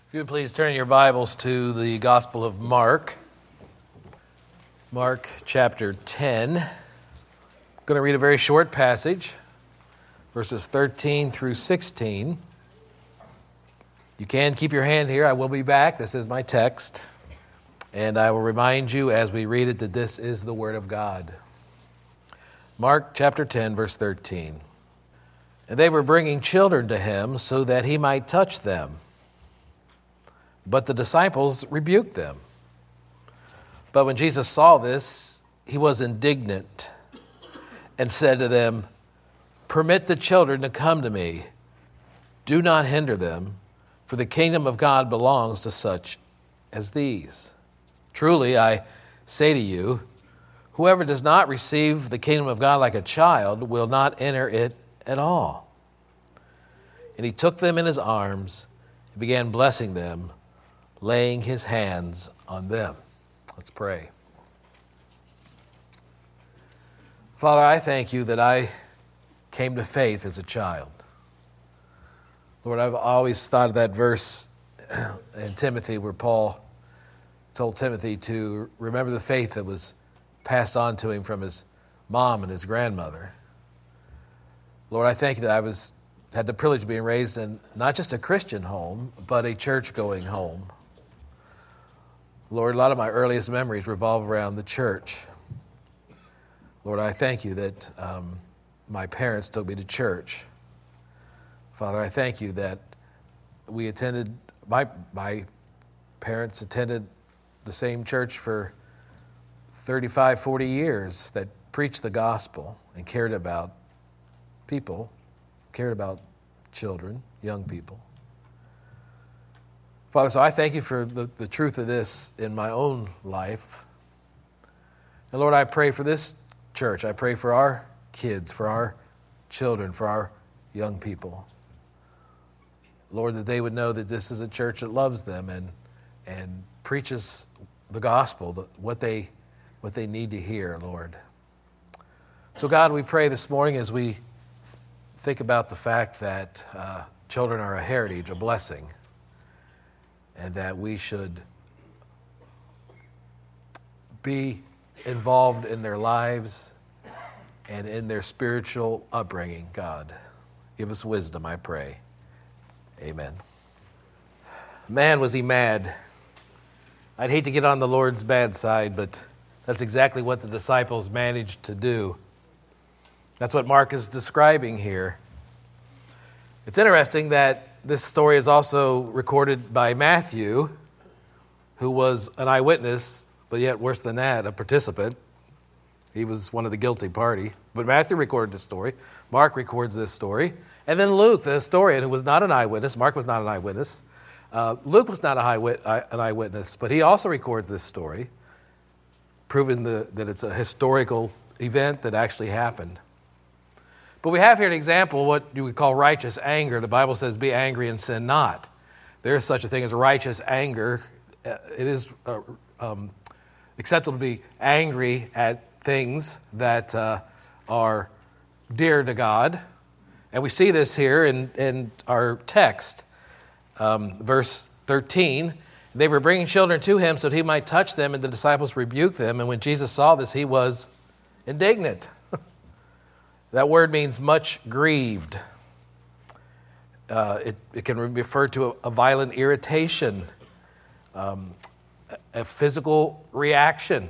If you would please turn your Bibles to the Gospel of Mark. Mark chapter 10. I'm going to read a very short passage, verses 13 through 16. You can keep your hand here. I will be back. This is my text. And I will remind you as we read it that this is the Word of God. Mark chapter 10, verse 13. And they were bringing children to him so that he might touch them. But the disciples rebuked them. But when Jesus saw this, he was indignant and said to them, "Permit the children to come to me. Do not hinder them, for the kingdom of God belongs to such as these. Truly, I say to you, whoever does not receive the kingdom of God like a child will not enter it at all." And he took them in his arms and began blessing them, laying his hands on them. Let's pray. Father, I thank you that I came to faith as a child. Lord, I've always thought of that verse in Timothy where Paul told Timothy to remember the faith that was passed on to him from his mom and his grandmother. Lord, I thank you that I had the privilege of being raised in not just a Christian home, but a church-going home. Lord, a lot of my earliest memories revolve around the church. Lord, I thank you that my parents took me to church. Father, I thank you that my parents attended the same church for 35, 40 years that preached the gospel and cared about people, cared about children, young people. Father, so I thank you for the truth of this in my own life. And Lord, I pray for this church. I pray for our kids, for our children, for our young people. Lord, that they would know that this is a church that loves them and preaches the gospel, what they need to hear, Lord. So God, we pray this morning as we think about the fact that children are a heritage, a blessing, and that we should be involved in their lives and in their spiritual upbringing, God. Give us wisdom, I pray. Amen. Man, was he mad. I'd hate to get on the Lord's bad side, but that's exactly what the disciples managed to do. That's what Mark is describing here. It's interesting that this story is also recorded by Matthew, who was an eyewitness, but yet worse than that, a participant. He was one of the guilty party. But Matthew recorded this story. Mark records this story. And then Luke, the historian, who was not an eyewitness. Mark was not an eyewitness. Luke was not an eyewitness, but he also records this story, proving that it's a historical event that actually happened. But we have here an example of what you would call righteous anger. The Bible says, be angry and sin not. There is such a thing as righteous anger. It is acceptable to be angry at things that are dear to God. And we see this here in our text. Verse 13, they were bringing children to him so that he might touch them, and the disciples rebuked them. And when Jesus saw this, he was indignant. That word means much grieved. It can refer to a violent irritation, a physical reaction.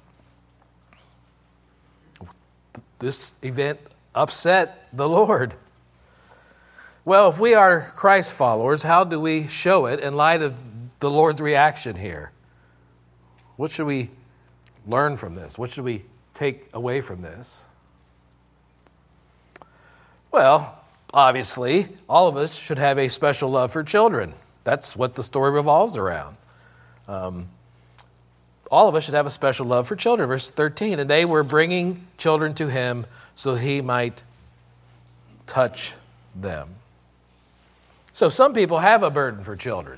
This event upset the Lord. Well, if we are Christ followers, how do we show it in light of the Lord's reaction here? What should we learn from this? What should we take away from this? Well, obviously, all of us should have a special love for children. That's what the story revolves around. All of us should have a special love for children. Verse 13, and they were bringing children to him so he might touch them. So some people have a burden for children.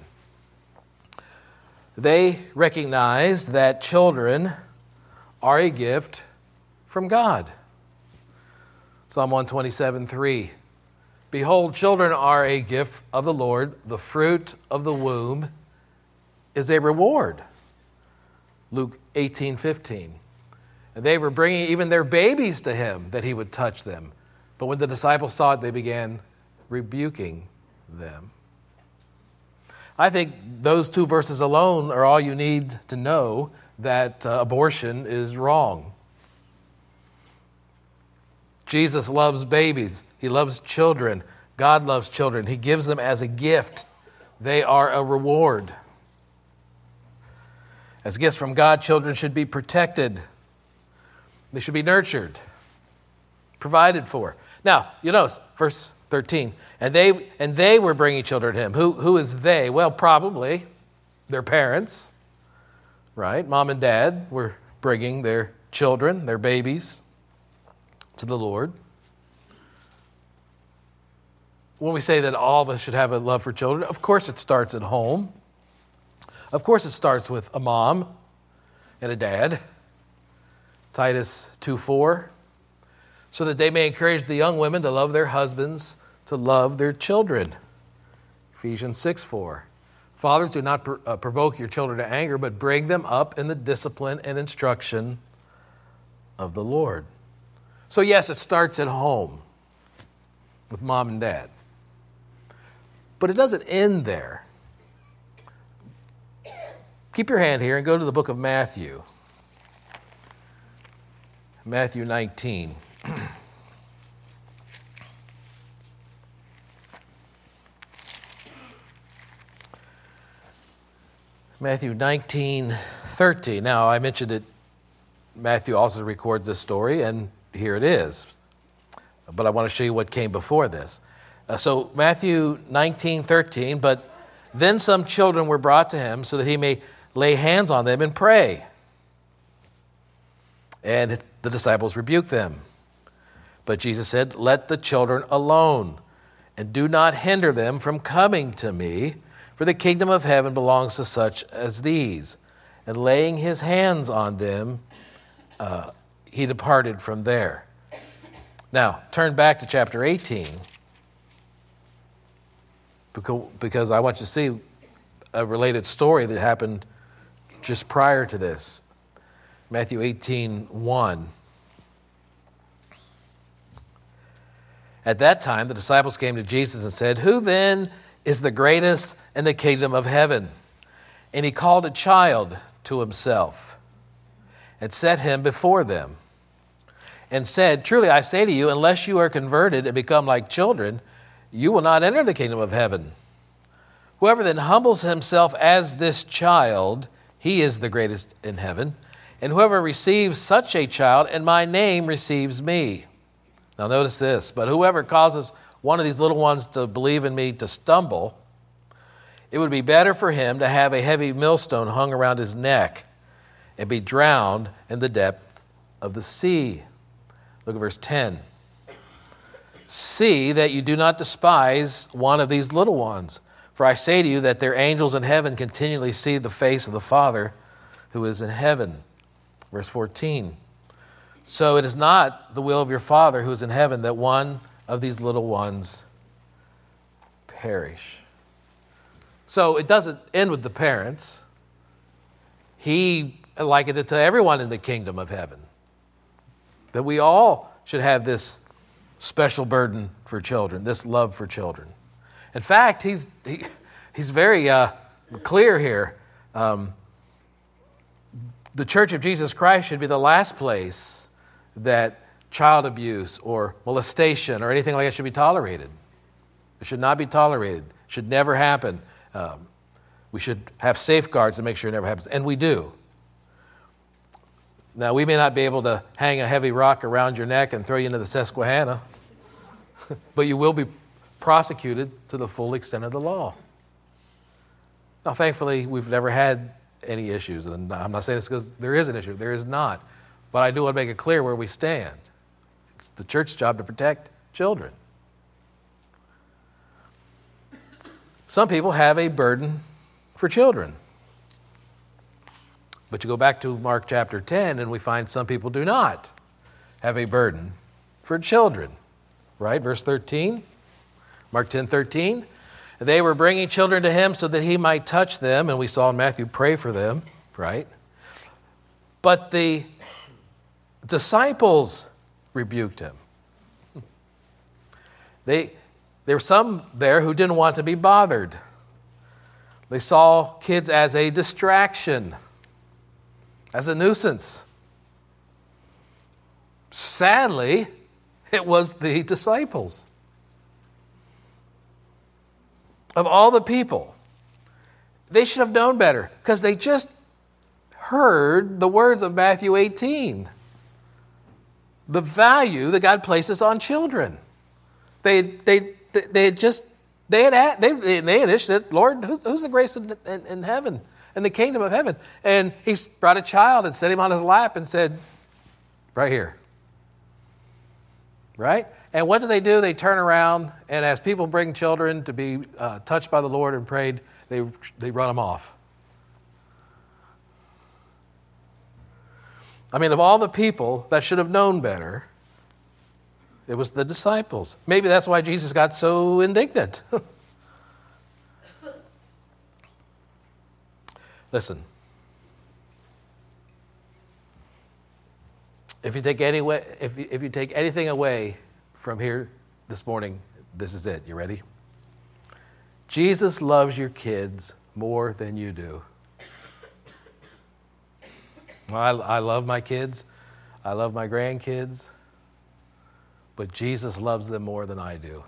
They recognize that children are a gift from God. Psalm 127:3. Behold, children are a gift of the Lord. The fruit of the womb is a reward. Luke 18:15. And they were bringing even their babies to him that he would touch them. But when the disciples saw it, they began rebuking them. I think those two verses alone are all you need to know that abortion is wrong. Jesus loves babies. He loves children. God loves children. He gives them as a gift. They are a reward. As gifts from God, children should be protected. They should be nurtured, provided for. Now, you notice, verse 13, and they were bringing children to him. Who is they? Well, probably their parents, right? Mom and dad were bringing their children, their babies, to the Lord. When we say that all of us should have a love for children, of course it starts at home. Of course it starts with a mom and a dad. Titus 2:4, so that they may encourage the young women to love their husbands, to love their children. Ephesians 6:4, fathers, do not provoke your children to anger, but bring them up in the discipline and instruction of the Lord. So yes, it starts at home with mom and dad. But it doesn't end there. Keep your hand here and go to the book of Matthew. Matthew 19. Matthew 19:13. Now, I mentioned it. Matthew also records this story, and here it is. But I want to show you what came before this. So Matthew 19:13, but then some children were brought to him so that he may lay hands on them and pray. And the disciples rebuked them. But Jesus said, let the children alone, and do not hinder them from coming to me, for the kingdom of heaven belongs to such as these. And laying his hands on them, he departed from there. Now, turn back to chapter 18, because I want you to see a related story that happened just prior to this. Matthew 18:1. At that time, the disciples came to Jesus and said, who then is the greatest in the kingdom of heaven? And he called a child to himself and set him before them and said, truly I say to you, unless you are converted and become like children, you will not enter the kingdom of heaven. Whoever then humbles himself as this child, he is the greatest in heaven. And whoever receives such a child in my name receives me. Now notice this, but whoever causes one of these little ones to believe in me to stumble, it would be better for him to have a heavy millstone hung around his neck and be drowned in the depth of the sea. Look at verse 10. See that you do not despise one of these little ones, for I say to you that their angels in heaven continually see the face of the Father who is in heaven. Verse 14. So it is not the will of your Father who is in heaven that one of these little ones perish. So it doesn't end with the parents. He likened it to everyone in the kingdom of heaven, that we all should have this special burden for children, this love for children. In fact, he's very clear here. The Church of Jesus Christ should be the last place that child abuse or molestation or anything like that should be tolerated. It should not be tolerated. It should never happen. We should have safeguards to make sure it never happens, and we do. Now, we may not be able to hang a heavy rock around your neck and throw you into the Susquehanna, but you will be prosecuted to the full extent of the law. Now, thankfully, we've never had any issues, and I'm not saying this because there is an issue. There is not. But I do want to make it clear where we stand. It's the church's job to protect children. Some people have a burden for children. But you go back to Mark chapter 10, and we find some people do not have a burden for children. Right? Verse 13. Mark 10:13. They were bringing children to him so that he might touch them, and we saw in Matthew pray for them, right? But the disciples rebuked him. There were some there who didn't want to be bothered. They saw kids as a distraction, as a nuisance. Sadly, it was the disciples. Of all the people, they should have known better because they just heard the words of Matthew 18. The value that God places on children. They had issued it. Lord, who's the grace in heaven, in the kingdom of heaven? And he brought a child and set him on his lap and said, right here. Right? And what do? They turn around, and as people bring children to be touched by the Lord and prayed, they run them off. I mean, of all the people that should have known better, it was the disciples. Maybe that's why Jesus got so indignant. Listen. If you take anything away from here this morning, this is it. You ready? Jesus loves your kids more than you do. Well, I love my kids. I love my grandkids. But Jesus loves them more than I do.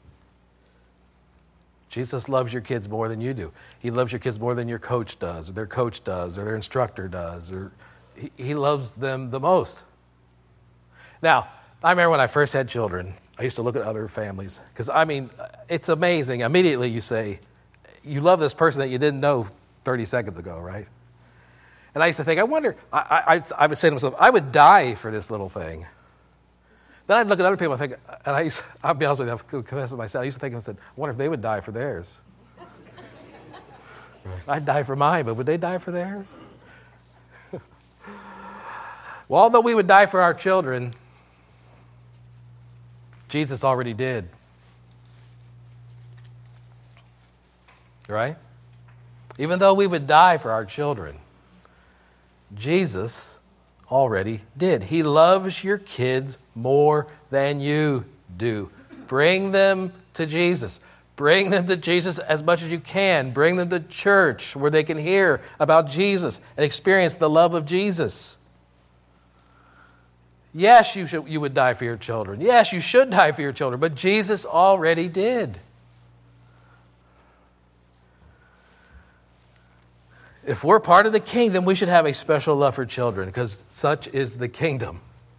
Jesus loves your kids more than you do. He loves your kids more than your coach does, or their coach does, or their instructor does, or he loves them the most. Now, I remember when I first had children, I used to look at other families. Because, I mean, it's amazing. Immediately you say, you love this person that you didn't know 30 seconds ago, right? And I used to think, I wonder, I would say to myself, I would die for this little thing. Then I'd look at other people and think, and I'll be honest with you, I'll confess to myself, I used to think, I wonder if they would die for theirs. I'd die for mine, but would they die for theirs? Well, although we would die for our children, Jesus already did. Right? Even though we would die for our children, Jesus already did. He loves your kids more than you do. Bring them to Jesus. Bring them to Jesus as much as you can. Bring them to church where they can hear about Jesus and experience the love of Jesus. Yes, you would die for your children. Yes, you should die for your children, but Jesus already did. If we're part of the kingdom, we should have a special love for children because such is the kingdom.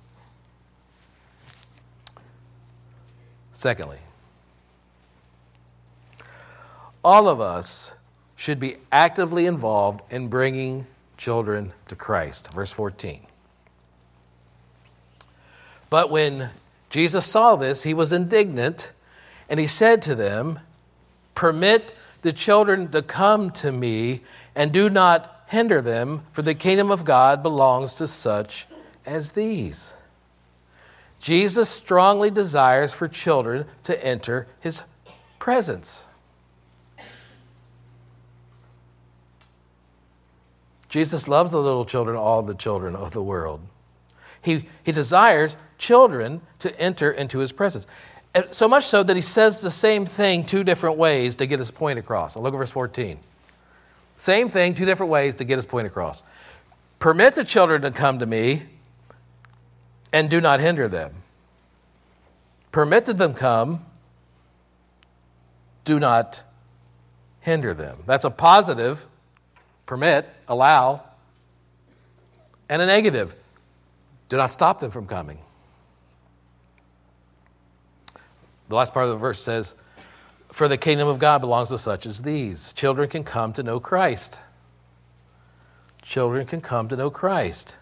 Secondly, all of us should be actively involved in bringing children to Christ. Verse 14. But when Jesus saw this, he was indignant, and he said to them, "Permit the children to come to me, and do not hinder them, for the kingdom of God belongs to such as these." Jesus strongly desires for children to enter his presence. Jesus loves the little children, all the children of the world. He desires children to enter into his presence. And so much so that he says the same thing two different ways to get his point across. I'll look at verse 14. Same thing, two different ways to get his point across. Permit the children to come to me and do not hinder them. Permit them come, do not hinder them. That's a positive, permit, allow, and a negative, do not stop them from coming. The last part of the verse says, "For the kingdom of God belongs to such as these." Children can come to know Christ. Children can come to know Christ.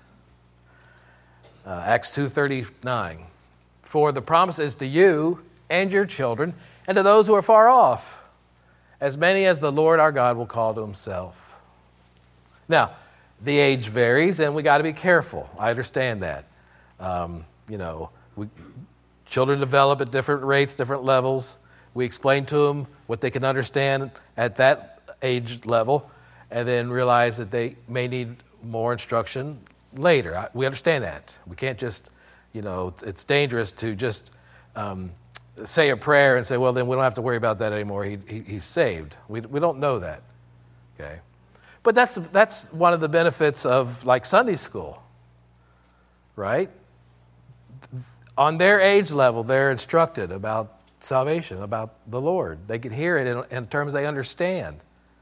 Acts 2:39. "For the promise is to you and your children and to those who are far off, as many as the Lord our God will call to himself." Now, the age varies, and we got to be careful. I understand that. Children develop at different rates, different levels. We explain to them what they can understand at that age level, and then realize that they may need more instruction later. We understand that. We can't just, it's dangerous to just say a prayer and say, well, then we don't have to worry about that anymore. He's saved. We don't know that, okay? But that's one of the benefits of like Sunday school, right? On their age level, they're instructed about salvation, about the Lord. They can hear it in terms they understand.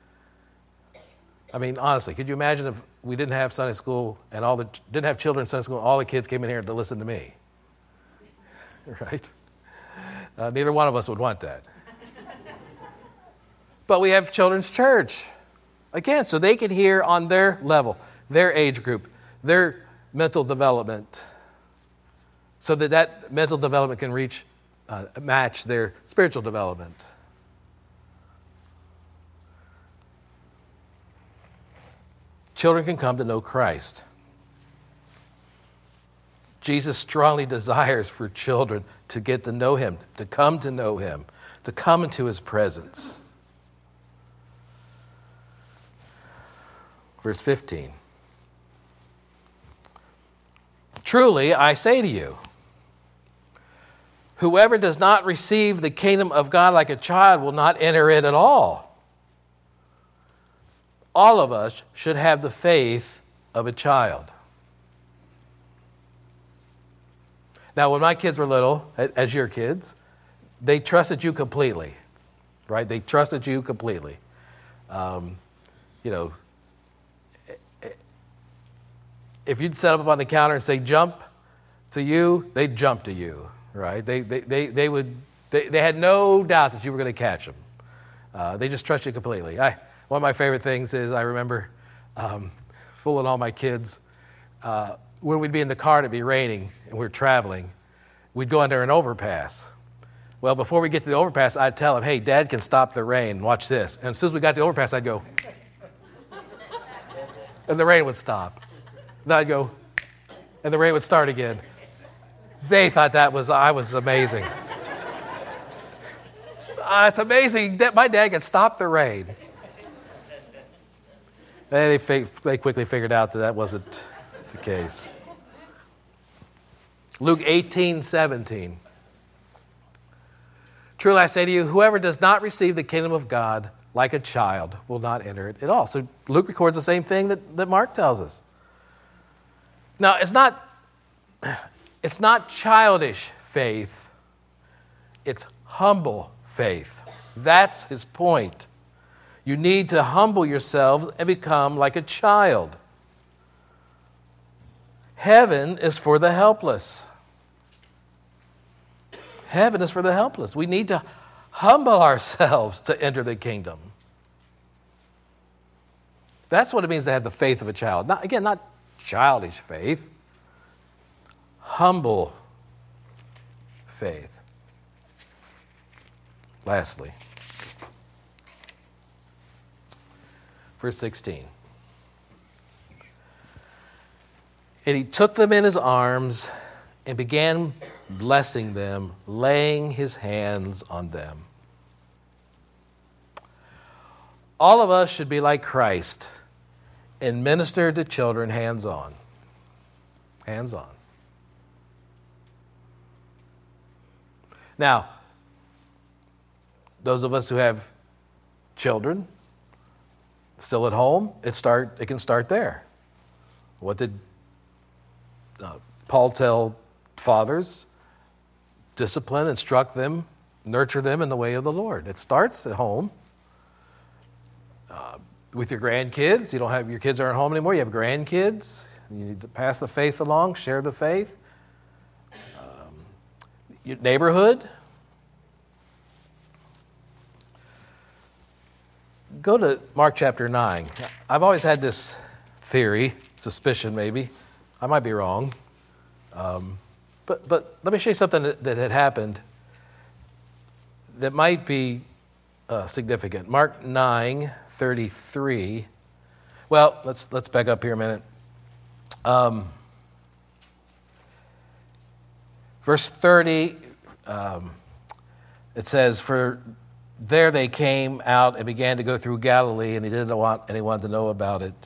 I mean, honestly, could you imagine if we didn't have Sunday school and didn't have children in Sunday school and all the kids came in here to listen to me? Right? Neither one of us would want that. But we have children's church. Again, so they can hear on their level, their age group, their mental development, so that mental development can match their spiritual development. Children can come to know Christ. Jesus strongly desires for children to get to know him, to come into his presence. Verse 15. Truly, I say to you, whoever does not receive the kingdom of God like a child will not enter it at all. All of us should have the faith of a child. Now, when my kids were little, as your kids, they trusted you completely, right? They trusted you completely. If you'd set up on the counter and say jump to you, they'd jump to you, right? They had no doubt that you were going to catch them. They just trust you completely. One of my favorite things is I remember fooling all my kids. When we'd be in the car and it'd be raining and we're traveling, we'd go under an overpass. Well, before we get to the overpass, I'd tell them, hey, Dad can stop the rain. Watch this. And as soon as we got to the overpass, I'd go, and the rain would stop. Then I'd go, and the rain would start again. They thought I was amazing. It's amazing that my dad could stop the rain. They quickly figured out that wasn't the case. Luke 18:17. Truly I say to you, whoever does not receive the kingdom of God like a child will not enter it at all. So Luke records the same thing that Mark tells us. Now, it's not childish faith. It's humble faith. That's his point. You need to humble yourselves and become like a child. Heaven is for the helpless. Heaven is for the helpless. We need to humble ourselves to enter the kingdom. That's what it means to have the faith of a child. Not childish faith. Humble faith. Lastly, verse 16. And he took them in his arms and began blessing them, laying his hands on them. All of us should be like Christ and minister to children hands-on. Hands-on. Now, those of us who have children still at home, it can start there. What did Paul tell fathers? Discipline, instruct them, nurture them in the way of the Lord. It starts at home. With your grandkids, your kids aren't home anymore, you have grandkids. You need to pass the faith along, share the faith. Your neighborhood. Go to Mark chapter 9. I've always had this theory, suspicion maybe. I might be wrong. But let me show you something that had happened that might be significant. Mark 9:33. Well, let's back up here a minute. Verse 30, It says, for there they came out and began to go through Galilee, and he didn't want anyone to know about it.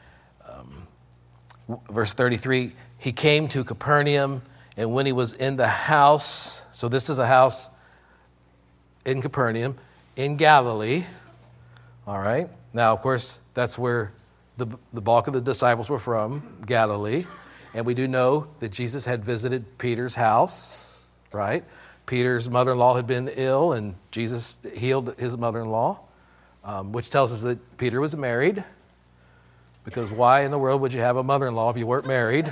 Verse 33, he came to Capernaum, and when he was in the house, so this is a house in Capernaum, in Galilee, all right? Now, of course, that's where the bulk of the disciples were from, Galilee. And we do know that Jesus had visited Peter's house, right? Peter's mother-in-law had been ill, and Jesus healed his mother-in-law, which tells us that Peter was married, because why in the world would you have a mother-in-law if you weren't married?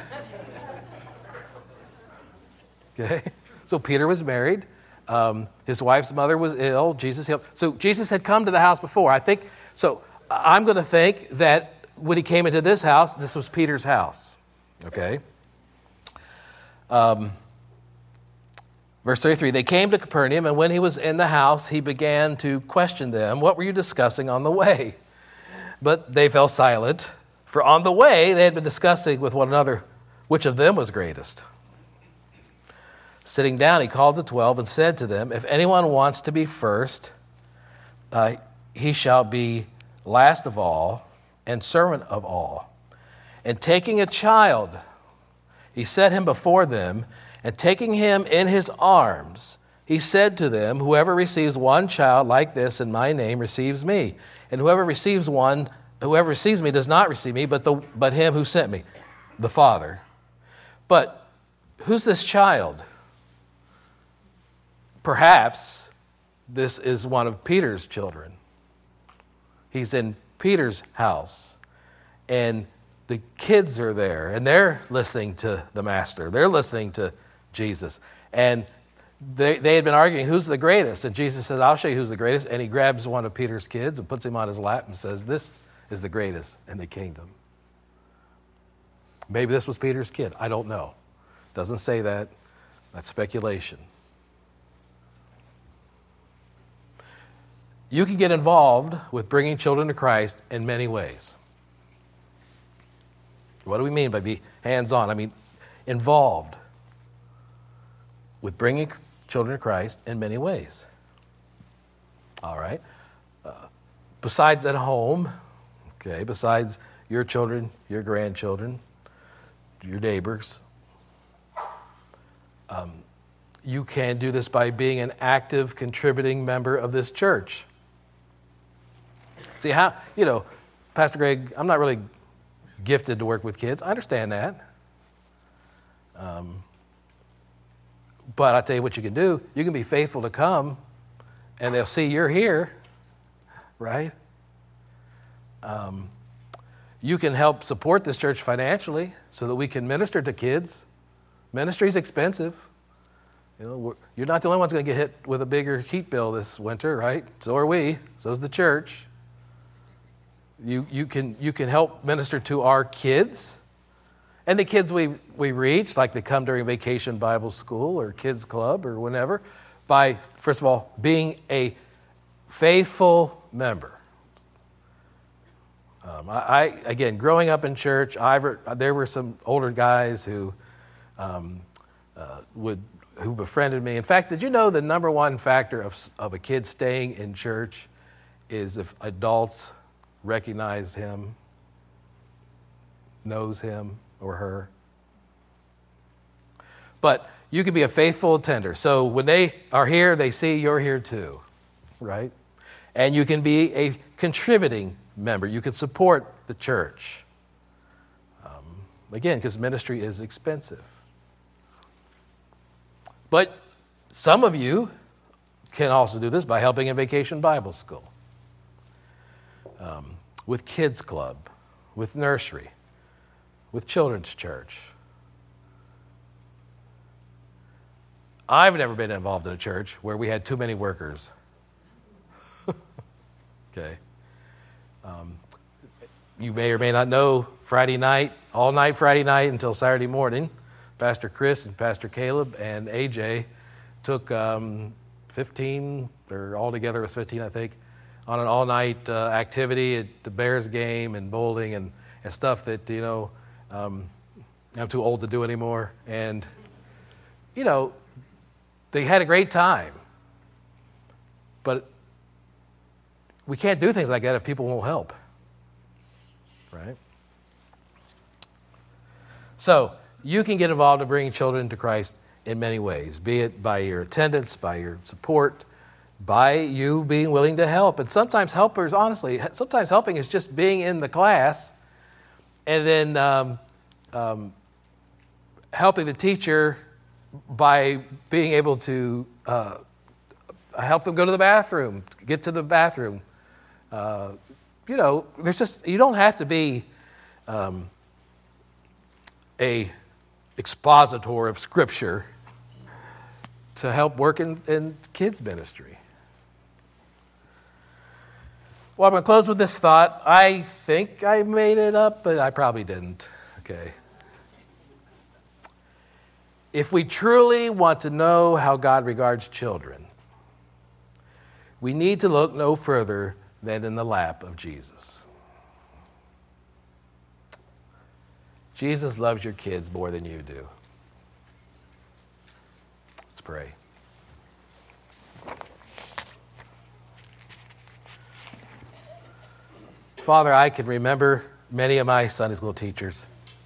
Okay, so Peter was married. His wife's mother was ill. Jesus healed. So Jesus had come to the house before. I'm going to think that when he came into this house, this was Peter's house. Okay. Verse 33, they came to Capernaum, and when he was in the house, he began to question them. What were you discussing on the way? But they fell silent, for on the way they had been discussing with one another which of them was greatest. Sitting down, he called the 12 and said to them, if anyone wants to be first, he shall be last of all and servant of all. And taking a child, he set him before them, and taking him in his arms, he said to them, whoever receives one child like this in my name receives me. And whoever receives me does not receive me, but him who sent me, the Father. But who's this child? Perhaps this is one of Peter's children. He's in Peter's house, and the kids are there, and they're listening to the Master. They're listening to Jesus. And they had been arguing, who's the greatest? And Jesus says, I'll show you who's the greatest. And he grabs one of Peter's kids and puts him on his lap and says, this is the greatest in the kingdom. Maybe this was Peter's kid. I don't know. Doesn't say that. That's speculation. You can get involved with bringing children to Christ in many ways. What do we mean by be hands-on? I mean, involved with bringing children to Christ in many ways. All right. Besides at home, okay, besides your children, your grandchildren, your neighbors, you can do this by being an active, contributing member of this church. See, Pastor Greg, I'm not really gifted to work with kids. I understand that. But I'll tell you what you can do. You can be faithful to come, and they'll see you're here, right? You can help support this church financially so that we can minister to kids. Ministry is expensive. You're not the only ones going to get hit with a bigger heat bill this winter, right? So are we. So is the church. You can help minister to our kids. And the kids we reach, like they come during Vacation Bible School or Kids Club or whenever, by, first of all, being a faithful member. Again, growing up in church, there were some older guys who befriended me. In fact, did you know the number one factor of a kid staying in church is if adults recognize him, knows him or her? But you can be a faithful attender. So when they are here, they see you're here too, right? And you can be a contributing member. You can support the church. Again, because ministry is expensive. But some of you can also do this by helping in Vacation Bible School, with Kids Club, with Nursery, with Children's Church. I've never been involved in a church where we had too many workers. Okay. You may or may not know, Friday night, all night Friday night until Saturday morning, Pastor Chris and Pastor Caleb and AJ took 15, or altogether it was 15, I think, on an all-night activity at the Bears game and bowling and stuff that, I'm too old to do anymore. And, they had a great time. But we can't do things like that if people won't help, right? So you can get involved in bringing children to Christ in many ways, be it by your attendance, by your support, by you being willing to help. And sometimes sometimes helping is just being in the class and then helping the teacher by being able to help them go to the bathroom, get to the bathroom. You don't have to be a expositor of Scripture to help work in kids' ministry. Well, I'm going to close with this thought. I think I made it up, but I probably didn't. Okay. If we truly want to know how God regards children, we need to look no further than in the lap of Jesus. Jesus loves your kids more than you do. Let's pray. Father, I can remember many of my Sunday school teachers.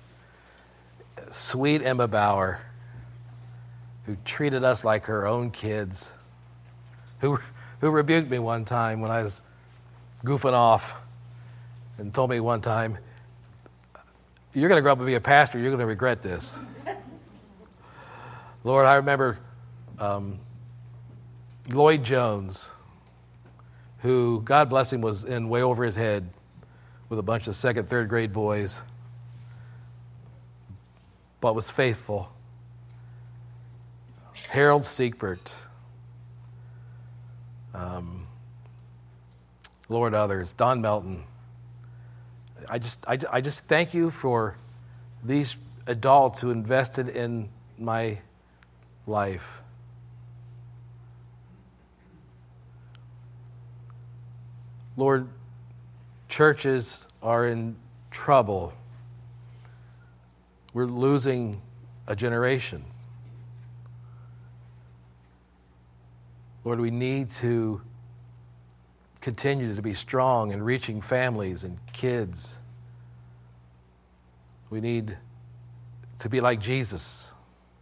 Sweet Emma Bauer, who treated us like her own kids, who rebuked me one time when I was goofing off and told me one time, "You're going to grow up and be a pastor. You're going to regret this." Lord, I remember Lloyd Jones, who, God bless him, was in way over his head with a bunch of second, third grade boys, but was faithful. Harold Siegbert, Lord, others, Don Melton. I just thank you for these adults who invested in my life. Lord, churches are in trouble. We're losing a generation. Lord, we need to continue to be strong in reaching families and kids. We need to be like Jesus.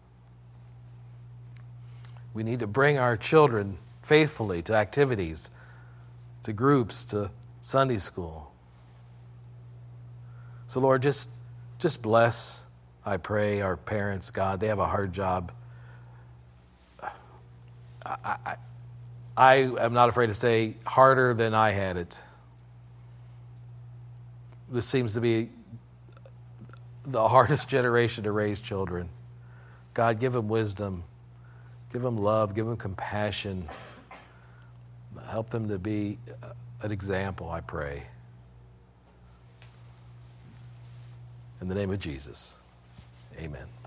We need to bring our children faithfully to activities, to groups, to Sunday school. So Lord, just bless, I pray, our parents, God. They have a hard job. I am not afraid to say harder than I had it. This seems to be the hardest generation to raise children. God, give them wisdom, give them love, give them compassion. Help them to be an example, I pray. In the name of Jesus, amen.